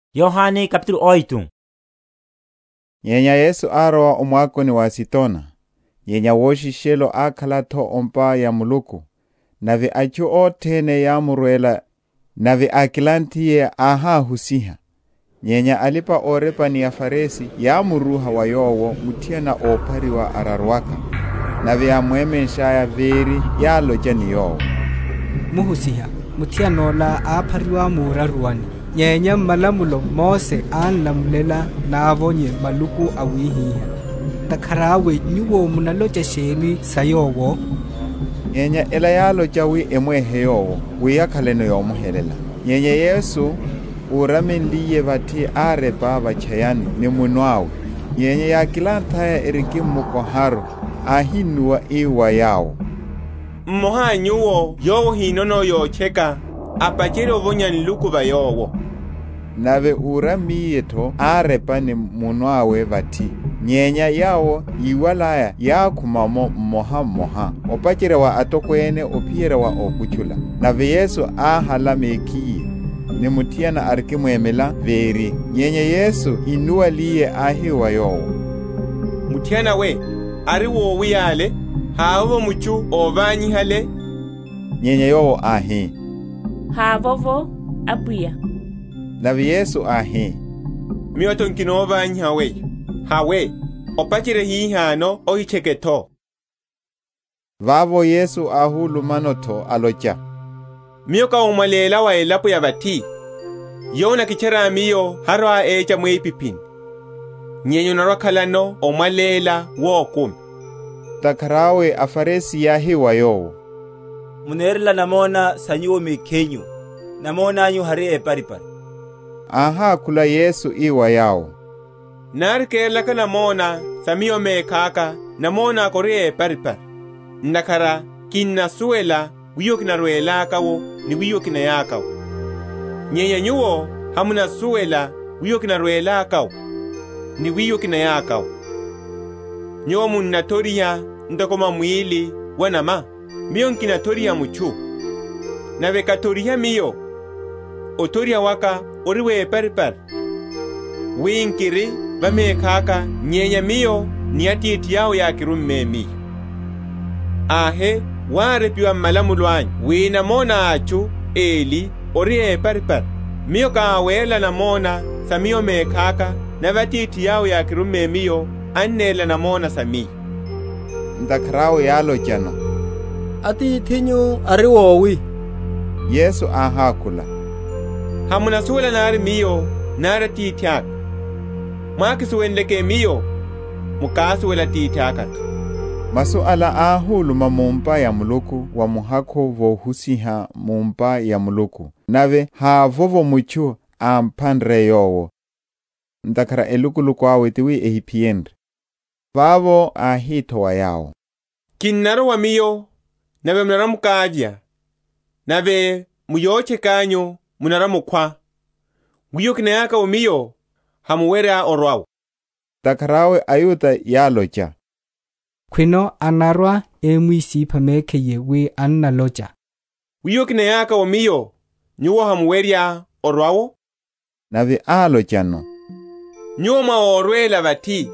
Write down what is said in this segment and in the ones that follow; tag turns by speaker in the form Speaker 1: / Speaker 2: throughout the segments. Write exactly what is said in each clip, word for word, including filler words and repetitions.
Speaker 1: Yohane capítulo oito.
Speaker 2: Nyenya Yesu aroa omwakoni wa Sitona. Nyenya woshishelo akhalatho ompa ya muluku. Nave acho otene ya murwela. Nave akilantiye aha husiha. Nyenya alipa orepa ni ya faresi ya muruha wa yowo mutiana opari wa ararwaka. Nave ya mwemensha ya veri ya loja ni yowo.
Speaker 3: Muhusiha mutiano la apari wa muraruani. Nyenya malamulo Mose an lamulela na avonye maluku awihiha. Takarawe nyuwo munaloja sheni sayowo.
Speaker 2: Nyenya ela yalo jawi emwe heyowo. Wiyakaleno yomuhelela. Nyenya Yesu uramenliye vati arepa vachayani ni munwawe. Nyenya ya kilantaya eriki mukoharo ahinuwa iwa yao.
Speaker 4: Mmoha nyuwo yowo hinono yocheka. Apachiri ovonya niluku va yowo.
Speaker 2: Nave uramiyeto arepa ni munwawe vati. Nyenya yao iwalaya ya kumamo moha moha. Opachire wa atokwene opire wa okuchula. Nave Yesu ahala mekiye. Ni mutiana arkimwemela veri. Nyenya Yesu inuwa liye ahiwa yowo.
Speaker 4: Mutiana we, ari wo wiyale, haawo muchu ovanyi hale.
Speaker 2: Nyenya yowo ahi.
Speaker 5: Havovo abuya.
Speaker 2: Nave Yesu ahi.
Speaker 4: Miyoto nkino ovanyi hawe. Hawe, opachire hii hano ohicheketo.
Speaker 2: Vavo Yesu ahulu manoto alocha.
Speaker 4: Miyoka umalela wa elapo ya vati. Yona kichara miyo harwa echa mwepipin. Nyenyo narokalano umalela wokum.
Speaker 2: Takarawe afaresi yahi wa yowo.
Speaker 1: Munerla namona sanyuwo mekenyu. Namona anyu hari eparipari.
Speaker 2: Aha kula Yesu iwa yao.
Speaker 4: Narke laka namona samiyo mekaka namona kori eparipari. Nakara kina suela wiyo kina ruela kawo ni wiyo kina yakawo. Nyenya nyuwo hamuna suela wiyo kina ruela kawo ni wiyo kina yakawo. Nyuwo munatoria ndakoma mwili wanama. Miyo nkina toria muchu. Nave katoria miyo. Otoria waka oriwe perper. Winkiri vame kaka nyenya miyo niyatiti yao ya kirumme miyo. Ahe ware piwa malamulwanyi. Wina mona achu eli oriwe perper. Miyo kawela na mona samiyo me kaka navatiti yao ya kirumme miyo annela na mona sami.
Speaker 2: Ndakarawe yalo jano.
Speaker 3: Ati tinyu ariwowi.
Speaker 2: Yesu ahakula.
Speaker 4: Hamuna suwela nari miyo nara titiak. Mwaki suwendeke miyo mukasuwela titiakat.
Speaker 2: Masu ala ahulu mamumpa ya muluku wa muhako vohusiha mumpa ya muluku. Nave haa vovo muchu ampandre yowo. Ndakara elukuluku awetiwi ehipiendre. Vavo ahito wa yao.
Speaker 4: Kinnaro wa miyo nave munaramu kajia. Nave muyoche kanyo munaramu kwa. Wiyo kina yaka umiyo hamuwera orwao.
Speaker 2: Takarawe ayuta yalocha.
Speaker 3: Kwino anarwa emwisi pamekeye we annaloja.
Speaker 4: Wiyo kina yaka umiyo nyuwa hamuweria orwao.
Speaker 2: Nave alochano.
Speaker 4: Nyuwa maorwela vati.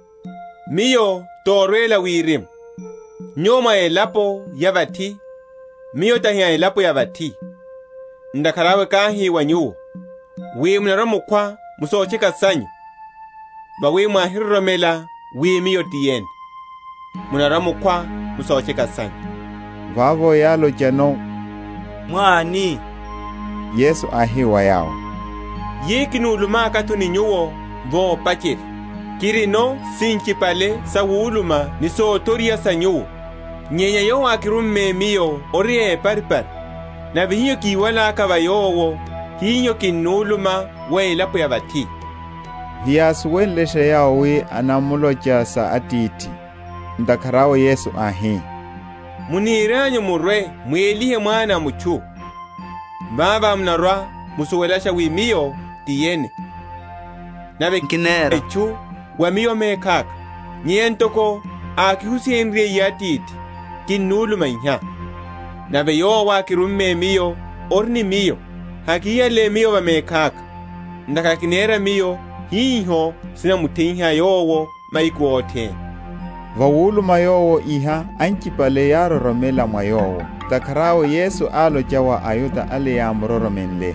Speaker 4: Miyo torwela wirim. Nyoma elapo ya vati. Miyo tahia elapo ya vati. Ndakarawe kahi wa nyuwo. We munaramu kwa musocheka sanyu. Ba we mwahiromela we miyo tiyeni. Munaramu kwa musocheka sanyu.
Speaker 2: Vavo yalo jano.
Speaker 1: Mwani.
Speaker 2: Yesu ahiwa yao.
Speaker 4: Yekinu uluma katuni nyuwo vo pachiri. Kirino sinchi pale sa uluma ni so toria sanyu. Nyenya yo akirumme miyo orie paripar. Na vihinyo kiwala kava yowo. Hinyo kinuluma wa ilapo ya vati.
Speaker 2: Hiyasuweleshe yao we anamulocha sa atiti. Ndakarawe Yesu ahi.
Speaker 4: Muniranyo murwe mwelihe mwana muchu. Mbaba mnarwa musuwelasha wimiyo tiyene. Nabe
Speaker 6: kinera
Speaker 4: echu wamiyo mekaka. Nyentoko akihusi enrie yatiti. Kinuluma inya. Nabe yo wakirumme miyo orni miyo. Hakia le miyo wa mekaka. ndakala kinera miyo hiho sina mutinha yowo maiku ote.
Speaker 2: Vawuluma yowo iha ankipale yaroromela mwa yowo. Takarao Yesu alo jawa ayuta ale ya mroromenle.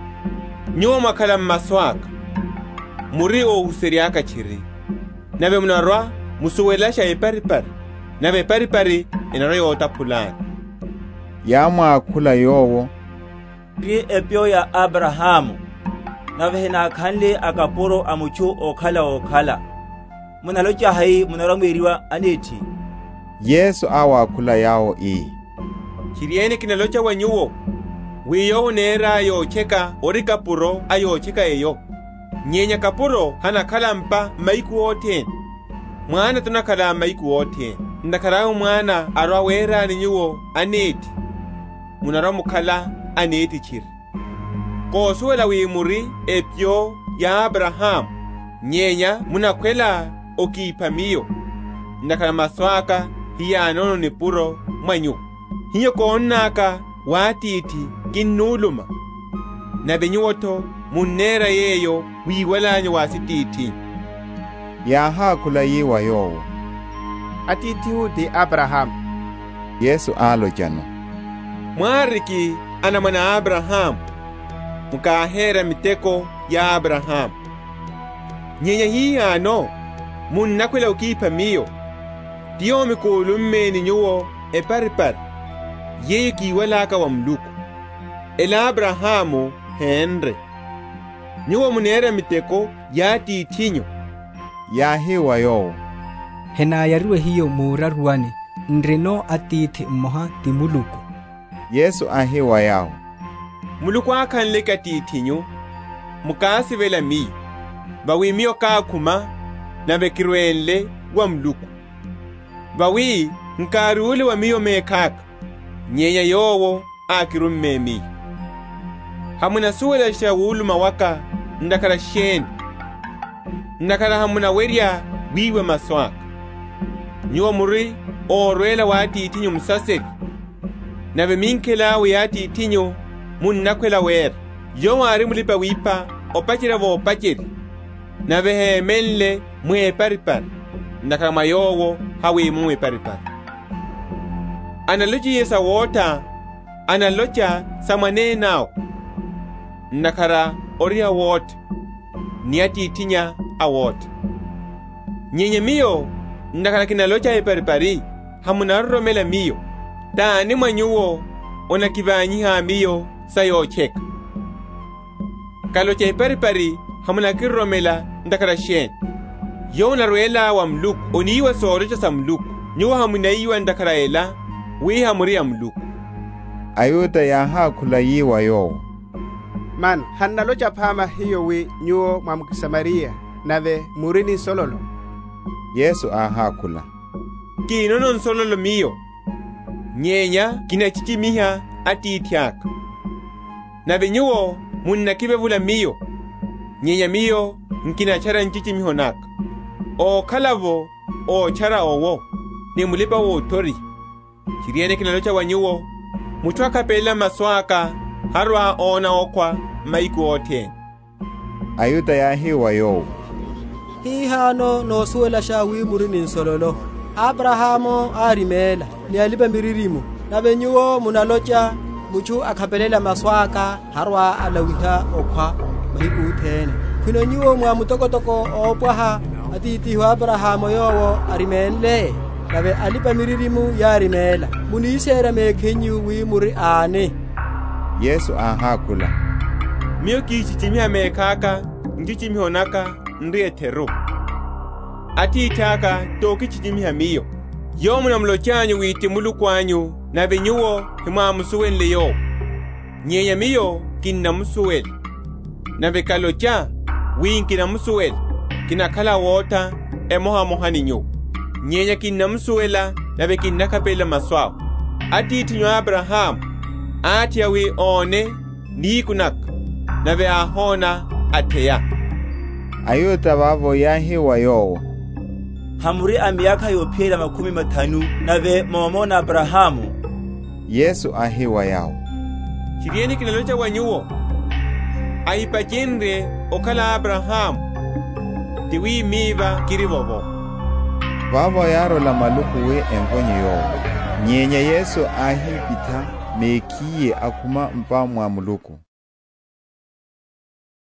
Speaker 4: Nyoma kala maswaka. Muri o useriaka chiri. Nabe munarwa musuwelasha eparipari. Nabe paripari inaro yota pulani.
Speaker 2: Yamwa akula yowo.
Speaker 1: Ri epyo ya Abrahamu. Nabe hena kanle akaporo amuchu okala okala. Munalocha hai munaromwiriwa aneti.
Speaker 2: Yesu awa akula yao ii.
Speaker 4: Chiriene kinalocha wanyuwo. Wiyo nera yo cheka orika puro ayo cheka eyo. Nyenya kapuro hana kalampa maiku oten. Mwana tunakala maiku oten. Ndakarao mwana arwa wera ninyuwo aneti. Munara mukala aneti chiri. Kosuela wimuri epyo ya Abraham. Nyenya munakwela okipamiyo. Ndakala maswaka hiya anono ni puro manyu. Hiyo koonnaka watiti kinnuluma. Na benyuoto munera yeyo wiwalanyo wasititi.
Speaker 2: Yaha kula yiwa yowo.
Speaker 6: Atiti hudi Abraham.
Speaker 2: Yesu alo jano.
Speaker 4: Mwariki anamana Abraham. Mukahera miteko ya Abraham. Nyenya hii ano munnakwela ukipa miyo. Diyo mikulumme ni nyuo eparipar. Yeye kiwalaka wa mluku. Ela Abrahamu henre. Nyuo munera miteko yati tinyo.
Speaker 2: Yahiwa yowo.
Speaker 3: Hena yarue hiyo muraruani. Nreno atiti moha timuluku.
Speaker 2: Yesu ahiwa yao.
Speaker 4: Muluku akanleka titinyo. Mukasi vela mi. Bawi miyo kakuma na bekirwenle wa mluku. Bawi nkarule wa miyo mekaka. Nyenya yowo akirumme mi. Hamuna suwela shawuluma waka ndakara shen. Ndakara hamuna weria wiwe maswaka. Nyuwa muri orwela wati itinyo msaseri. Nabe minkela wiyati itinyo munnakwela wer. Yowa arimulipa wipa opachira vo opachiri. Nabe he menle mwe paripar. Ndakara mayowo hawi mwe paripar. Analoji yesa wota, analocha samane nao. Nakara oria wot, niati itinya a wot. Nyenye miyo, nakara kinalocha eparipari, hamunarro mela miyo. Da ni manyuwo, ona kivanyi ha miyo, sayo chek. Kalocha eparipari, hamunakirro mela, ndakara shen. Yo naruela wa mluku, oniwa sorocha sa mluku. Nyuwa hamunaiwa ndakara ela, wiha muri amluku.
Speaker 2: Ayuta yaha kula yiwa yowo.
Speaker 6: Man, hanalocha pama hiyo wi nyuo mamukisamaria nave murini sololo.
Speaker 2: Yesu aha kula.
Speaker 4: Kinonon sololo miyo. Nyenya kina chichimiha ati itiaka. Nave nyuo munna kibevula miyo. Nyenya miyo nkina chara nchichimiho naka. O kalavo o chara owo. Ni mulipa wo tori. Chiriene kinalocha wanyuwo. Muchwaka pela maswaka. Harwa ona okwa maiku oten.
Speaker 2: Ayuta yahiwa yowo.
Speaker 7: Hii hano no suwela shawi murini nsololo. Abrahamu arimela. Ni aliba miririmu. Na benyuo munalocha. Muchu akapelela maswaka. Harwa alawiha okwa maiku utene. Kuno nyuo mwa mutokotoko opwaha. Atiti hu Abrahamu yowo arimele. Nabe alipa miririmu yarimela. Munisera mekenyu wi muri ane.
Speaker 2: Yesu aha kula.
Speaker 4: Miyo kichichimiha mekaka, njichimiho naka, ndiye tero. Ati itaka, toki chichimiha miyo. Yo muna mlochanyu witi mulu kwanyu, na benyuwo hima musuwenle yo. Nyenya miyo kina musuwele. Na bekalocha, winkina musuwele. Kina kala wota, emoha mohani nyo. Nyenya kina musuwela, na bekina kapela maswao. Ati itinyo Abraham, ati yawi one, ni kunak. Nabe ahona ateya.
Speaker 2: Ayuta bavo yahiwa yowo.
Speaker 1: Hamuri amiyaka yopela makumi matanu nabe mamona Abrahamu.
Speaker 2: Yesu ahiwa yao.
Speaker 4: Chirieni kinalocha wanyuwo. aipajenre okala Abrahamu tiwi miva kirivovo.
Speaker 2: Vavo yaro la maluku we engonye yo. Nyenya Yesu ahipita mekiye akuma mpa mwa muluku.